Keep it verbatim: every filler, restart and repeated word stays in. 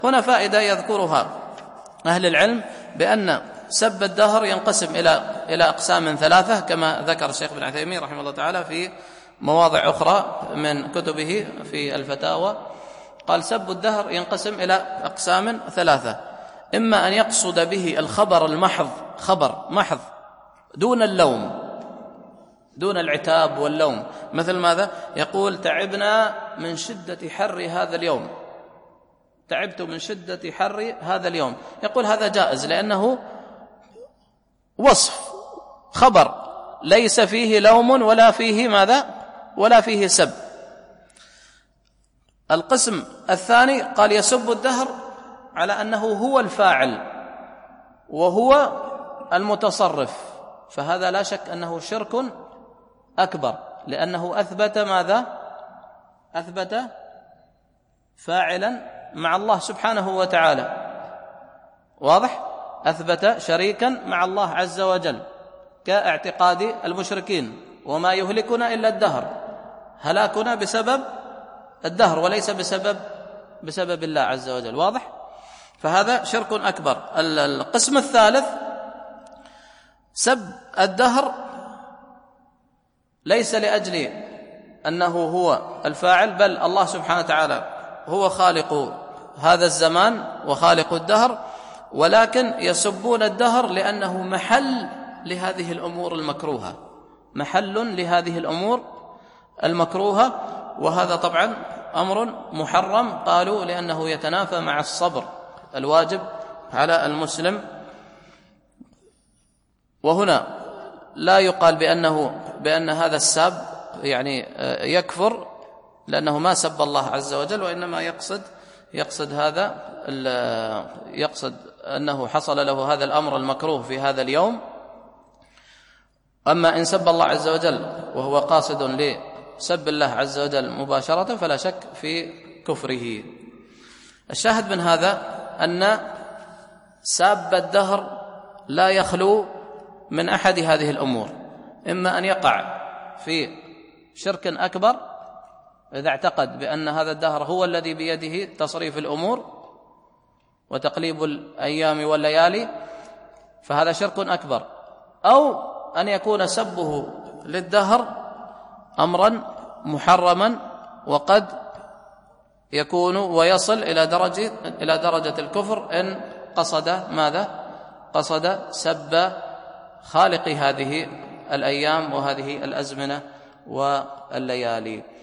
هنا فائدة يذكرها أهل العلم بأن سب الدهر ينقسم إلى إلى أقسام ثلاثة كما ذكر الشيخ ابن عثيمين رحمه الله تعالى في مواضع أخرى من كتبه في الفتاوى. قال سب الدهر ينقسم إلى أقسام ثلاثة: إما أن يقصد به الخبر المحض، خبر محض دون اللوم، دون العتاب واللوم، مثل ماذا؟ يقول تعبنا من شدة حر هذا اليوم، تعبت من شدة حر هذا اليوم، يقول هذا جائز لأنه وصف، خبر ليس فيه لوم ولا فيه ماذا؟ ولا فيه سب. القسم الثاني قال يسب الدهر على أنه هو الفاعل وهو المتصرف، فهذا لا شك أنه شرك أكبر، لأنه أثبت ماذا؟ أثبت فاعلا مع الله سبحانه وتعالى، واضح؟ أثبت شريكا مع الله عز وجل كاعتقاد المشركين: وما يهلكنا إلا الدهر، هلاكنا بسبب الدهر وليس بسبب بسبب الله عز وجل، واضح؟ فهذا شرك أكبر. القسم الثالث سب الدهر ليس لأجل أنه هو الفاعل، بل الله سبحانه وتعالى هو خالق هذا الزمان وخالق الدهر، ولكن يسبون الدهر لأنه محل لهذه الأمور المكروهة، محل لهذه الأمور المكروهة، وهذا طبعا أمر محرم، قالوا لأنه يتنافى مع الصبر الواجب على المسلم. وهنا لا يقال بأنه بأن هذا الساب يعني يكفر لأنه ما سب الله عز وجل، وإنما يقصد يقصد هذا يقصد أنه حصل له هذا الأمر المكروه في هذا اليوم. أما إن سب الله عز وجل وهو قاصد لسب الله عز وجل مباشرة فلا شك في كفره. الشاهد من هذا أن ساب الدهر لا يخلو من أحد هذه الأمور: إما أن يقع في شرك أكبر إذا اعتقد بأن هذا الدهر هو الذي بيده تصريف الأمور وتقليب الأيام والليالي، فهذا شرك أكبر، أو أن يكون سبه للدهر أمرا محرما وقد يكون ويصل إلى درجة إلى درجة الكفر إن قصد ماذا؟ قصد سب خالق هذه الأيام وهذه الأزمنة والليالي.